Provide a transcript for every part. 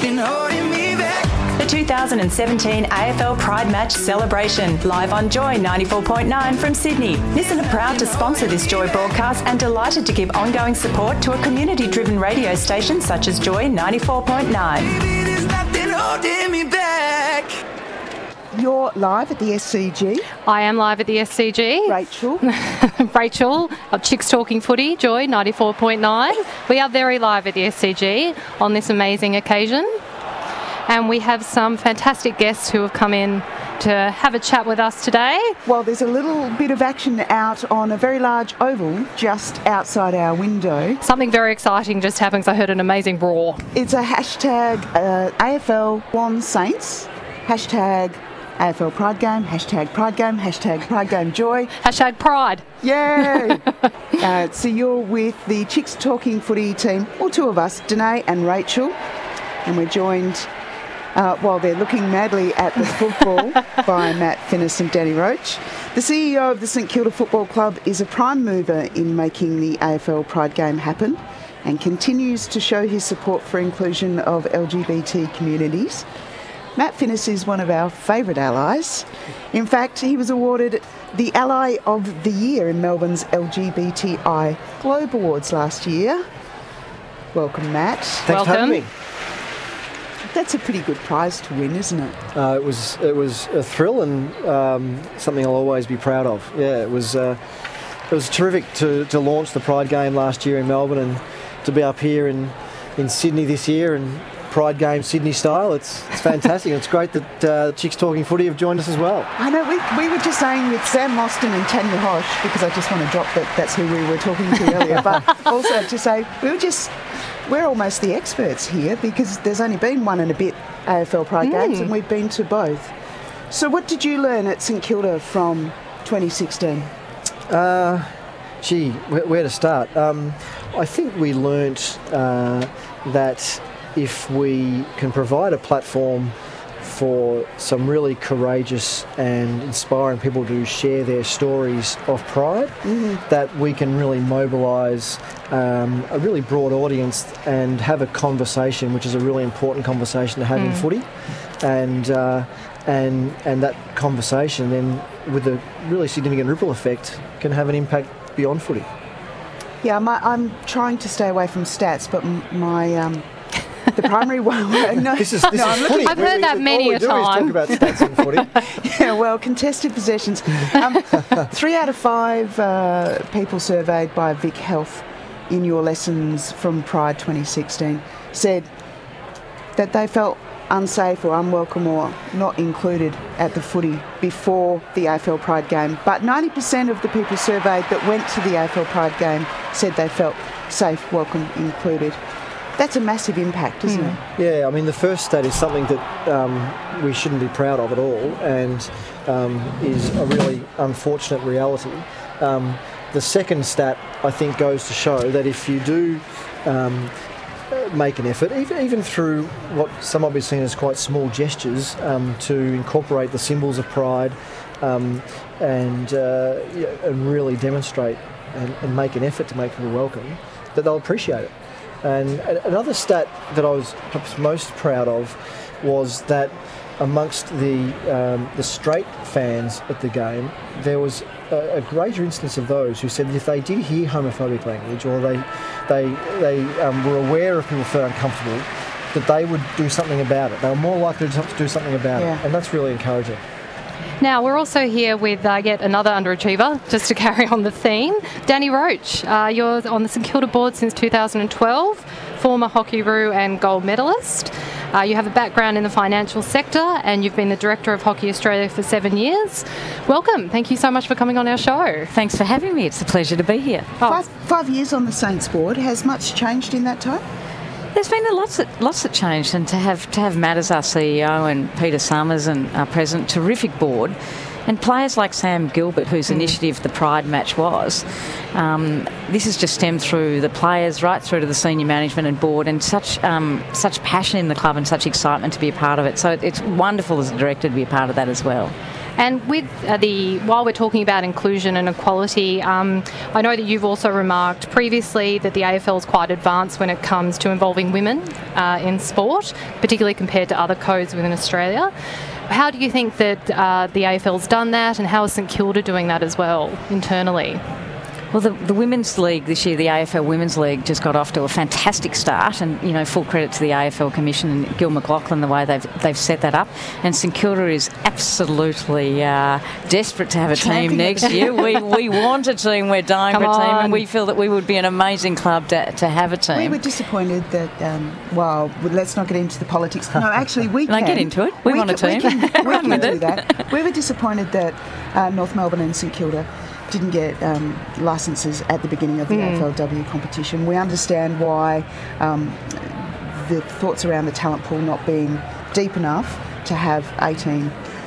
nothing holding me back. The 2017 AFL Pride Match celebration, live on Joy 94.9 from Sydney. Nissan are proud to sponsor this Joy broadcast and delighted to give ongoing support to a community-driven radio station such as Joy 94.9. Baby, there's nothing holding me back. You're live at the SCG. I am live at the SCG. Rachel. Rachel of Chicks Talking Footy, Joy 94.9. We are very live at the SCG on this amazing occasion. And we have some fantastic guests who have come in to have a chat with us today. Well, there's a little bit of action out on a very large oval just outside our window. Something very exciting just happened. I heard an amazing roar. It's a hashtag AFL Won Saints, hashtag AFL Pride Game, hashtag Pride Game, hashtag Pride Game Joy. Hashtag Pride. Yay! So you're with the Chicks Talking Footy team, all two of us, Danae and Rachel, and we're joined while they're looking madly at the football by Matt Finnis and Danny Roach. The CEO of the St Kilda Football Club is a prime mover in making the AFL Pride Game happen and continues to show his support for inclusion of LGBT communities. Matt Finnis is one of our favourite allies. In fact, he was awarded the Ally of the Year in Melbourne's LGBTI Globe Awards last year. Welcome, Matt. Thanks for having me. That's a pretty good prize to win, isn't it? It was a thrill and something I'll always be proud of. Yeah, it was terrific to launch the Pride Game last year in Melbourne and to be up here in Sydney this year and Pride Game Sydney style. It's fantastic. And it's great that Chicks Talking Footy have joined us as well. I know, we were just saying with Sam Mostyn and Tanya Hosh, because I just want to drop that's who we were talking to earlier, but also to say we're almost the experts here because there's only been one and a bit AFL Pride Games and we've been to both. So what did you learn at St Kilda from 2016? Where to start? I think we learnt that if we can provide a platform for some really courageous and inspiring people to share their stories of pride, that we can really mobilise a really broad audience and have a conversation, which is a really important conversation to have in footy, and that conversation then, with a really significant ripple effect, can have an impact beyond footy. Yeah, I'm trying to stay away from stats, but my the primary one. This is footy. I've heard that many a time. All we do is talk about stats in footy. Yeah, well, contested possessions. 3 out of 5 people surveyed by Vic Health in your lessons from Pride 2016 said that they felt unsafe or unwelcome or not included at the footy before the AFL Pride Game. But 90% of the people surveyed that went to the AFL Pride Game said they felt safe, welcome, included. That's a massive impact, isn't it? Yeah, I mean, the first stat is something that we shouldn't be proud of at all and is a really unfortunate reality. The second stat, I think, goes to show that if you do make an effort, even through what some might be seen as quite small gestures, to incorporate the symbols of pride and really demonstrate and make an effort to make people welcome, that they'll appreciate it. And another stat that I was perhaps most proud of was that amongst the straight fans at the game, there was a greater instance of those who said that if they did hear homophobic language or they were aware of people felt uncomfortable, that they would do something about it. They were more likely to do something about it, and that's really encouraging. Now, we're also here with yet another underachiever, just to carry on the theme. Danny Roach, you're on the St Kilda board since 2012, former Hockey-Roo and gold medalist. You have a background in the financial sector and you've been the Director of Hockey Australia for 7 years. Welcome. Thank you so much for coming on our show. Thanks for having me. It's a pleasure to be here. 5 years on the Saints board. Has much changed in that time? There's been lots that changed, and to have Matt as our CEO and Peter Summers and our president, terrific board, and players like Sam Gilbert, whose initiative the Pride match was. This has just stemmed through the players right through to the senior management and board, and such passion in the club and such excitement to be a part of it. So it's wonderful as a director to be a part of that as well. And with while we're talking about inclusion and equality, I know that you've also remarked previously that the AFL is quite advanced when it comes to involving women in sport, particularly compared to other codes within Australia. How do you think that the AFL's done that, and how is St Kilda doing that as well internally? Well, the Women's League this year, the AFL Women's League, just got off to a fantastic start, and full credit to the AFL Commission and Gil McLaughlin, the way they've set that up. And St Kilda is absolutely desperate to have a team next year. We want a team. We're dying for a team, and we feel that we would be an amazing club to have a team. We were disappointed that. Let's not get into the politics. No, actually, we can. Get into it. We want a team. We can do that. We were disappointed that North Melbourne and St Kilda didn't get licences at the beginning of the AFLW competition. We understand why the thoughts around the talent pool not being deep enough to have 18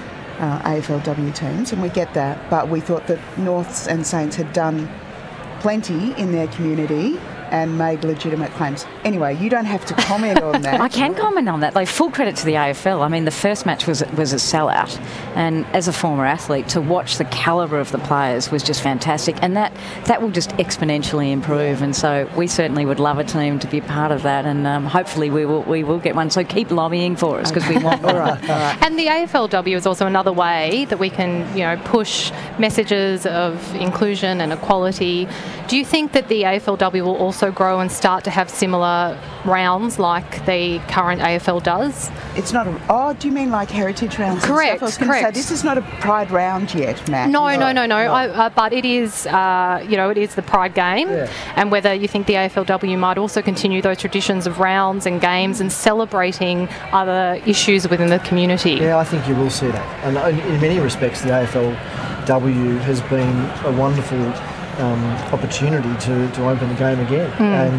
AFLW teams, and we get that, but we thought that Norths and Saints had done plenty in their community and made legitimate claims. Anyway, you don't have to comment on that. I can comment on that. Like, full credit to the AFL. I mean, the first match was a sellout, and as a former athlete, to watch the calibre of the players was just fantastic, and that will just exponentially improve. And so we certainly would love a team to be part of that, and hopefully we will get one. So keep lobbying for us, because we want one. All right. And the AFLW is also another way that we can, push messages of inclusion and equality. Do you think that the AFLW will also grow and start to have similar rounds like the current AFL does? It's not do you mean like heritage rounds? Correct, I was going to say, this is not a Pride round yet, Matt. No. But it is, it is the Pride game, and whether you think the AFLW might also continue those traditions of rounds and games and celebrating other issues within the community. Yeah, I think you will see that. And in many respects, the AFLW has been a wonderful opportunity to open the game again,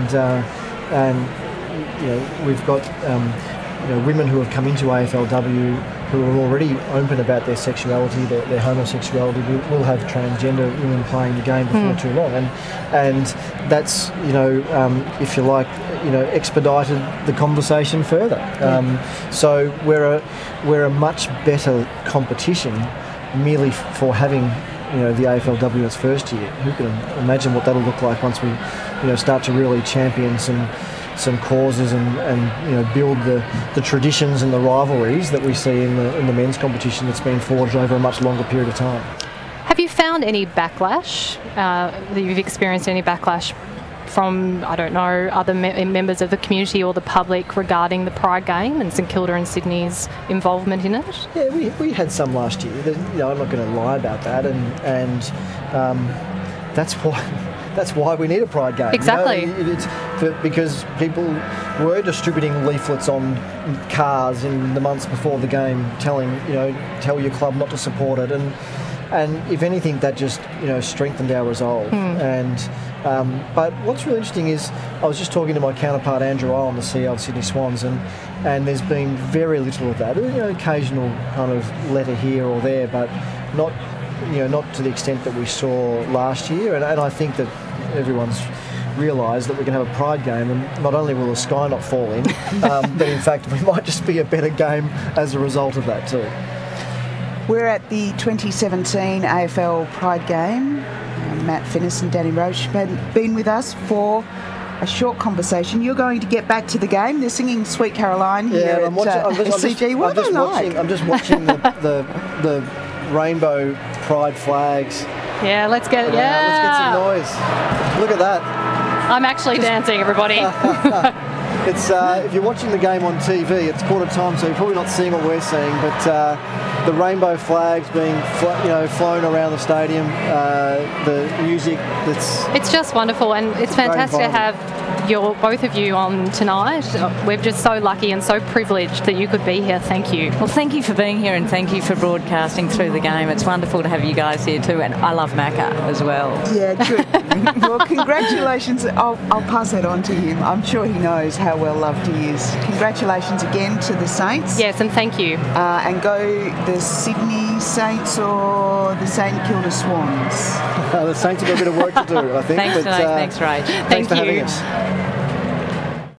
and we've got women who have come into AFLW who are already open about their sexuality, their homosexuality. We'll have transgender women playing the game before too long, and that's if you like, expedited the conversation further. So we're a much better competition merely for having the AFLW in its first year. Who can imagine what that'll look like once we start to really champion some causes and build the traditions and the rivalries that we see in the men's competition that's been forged over a much longer period of time. Have you found any backlash, that you've experienced any backlash from, other members of the community or the public regarding the Pride game and St Kilda and Sydney's involvement in it? Yeah, we had some last year. I'm not going to lie about that, and that's why we need a Pride game. Exactly. Because people were distributing leaflets on cars in the months before the game, tell your club not to support it, and if anything, that just strengthened our resolve. But what's really interesting is I was just talking to my counterpart Andrew Owen, the CEO of Sydney Swans, and there's been very little of that. Occasional kind of letter here or there, but not to the extent that we saw last year. And I think that everyone's realised that we're going to have a Pride game, and not only will the sky not fall in, but in fact we might just be a better game as a result of that too. We're at the 2017 AFL Pride game. Matt Finnis and Danny Roche have been with us for a short conversation. You're going to get back to the game. They're singing Sweet Caroline here at SCG. I'm just watching the rainbow Pride flags. Yeah, let's get some noise. Look at that. I'm actually dancing, everybody. It's if you're watching the game on TV, it's quarter time, so you're probably not seeing what we're seeing, but the rainbow flags being flown around the stadium, the music it's just wonderful, and it's fantastic to have both of you on tonight. We're just so lucky and so privileged that you could be here. Thank you. Well, thank you for being here, and thank you for broadcasting through the game. It's wonderful to have you guys here too, and I love Macca as well. Yeah, good. Well, congratulations. I'll pass that on to him. I'm sure he knows how well loved he is. Congratulations again to the Saints. Yes, and thank you. And go the Sydney Saints or the St Kilda Swans. The Saints have got a bit of work to do, I think. Thanks, Rach. Thanks for having us.